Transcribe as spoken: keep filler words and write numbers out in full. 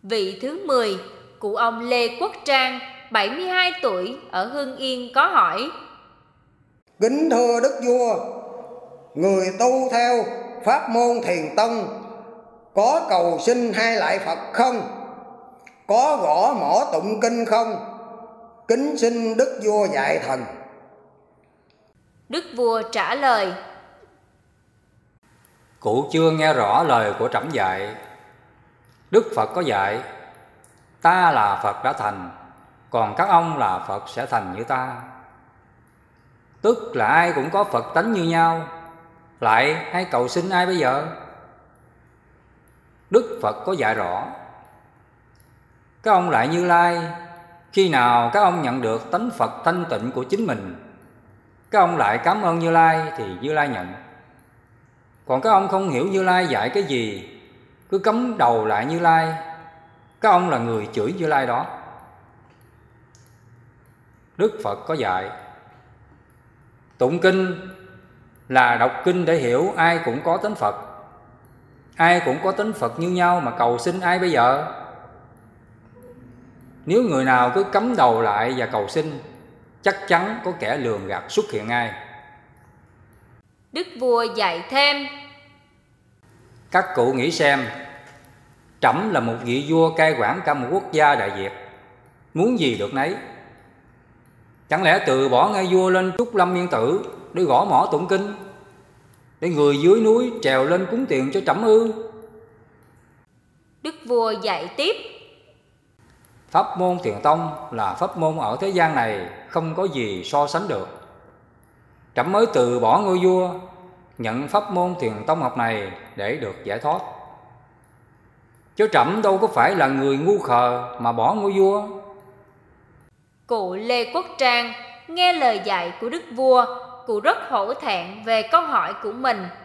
Vị thứ mười, cụ ông Lê Quốc Trang, bảy mươi hai tuổi, ở Hưng Yên có hỏi: Kính thưa Đức Vua, người tu theo pháp môn Thiền Tông có cầu xin hai lại Phật không? Có gõ mõ tụng kinh không? Kính xin Đức Vua dạy thần. Đức Vua trả lời: Cụ chưa nghe rõ lời của trẫm dạy. Đức Phật có dạy: ta là Phật đã thành, còn các ông là Phật sẽ thành như ta. Tức là ai cũng có Phật tánh như nhau, lại hay cầu xin ai bây giờ? Đức Phật có dạy rõ: các ông lại Như Lai, khi nào các ông nhận được tánh Phật thanh tịnh của chính mình, các ông lại cảm ơn Như Lai thì Như Lai nhận. Còn các ông không hiểu Như Lai dạy cái gì, cứ cắm đầu lại Như Lai, các ông là người chửi Như Lai đó. Đức Phật có dạy: tụng kinh là đọc kinh để hiểu ai cũng có tánh Phật. Ai cũng có tánh Phật như nhau mà cầu xin ai bây giờ? Nếu người nào cứ cắm đầu lại và cầu xin, chắc chắn có kẻ lường gạt xuất hiện ngay. Đức Vua dạy thêm: các cụ nghĩ xem, trẫm là một vị vua cai quản cả một quốc gia Đại Việt, muốn gì được nấy. Chẳng lẽ từ bỏ ngay vua lên Trúc Lâm Yên Tử để gõ mõ tụng kinh, để người dưới núi trèo lên cúng tiền cho trẫm ư? Đức Vua dạy tiếp: pháp môn Thiền Tông là pháp môn ở thế gian này không có gì so sánh được. Trẫm mới từ bỏ ngôi vua, nhận pháp môn Thiền Tông học này để được giải thoát. Chứ trẫm đâu có phải là người ngu khờ mà bỏ ngôi vua. Cụ Lê Quốc Trang nghe lời dạy của Đức Vua, cụ rất hổ thẹn về câu hỏi của mình.